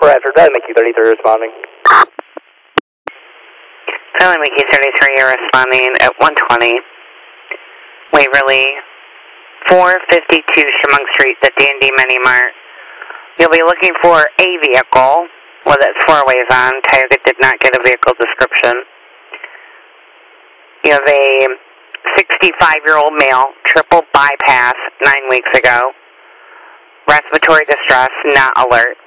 Bradford, Mickey 33 responding. Philly Mickey 33, you're responding at 120 Waverly, 452 Chemung Street, the D&D Mini Mart. You'll be looking for a vehicle with its four ways on. Tioga did not get a vehicle description. You have a 65-year-old male, triple bypass 9 weeks ago. Respiratory distress, not alert.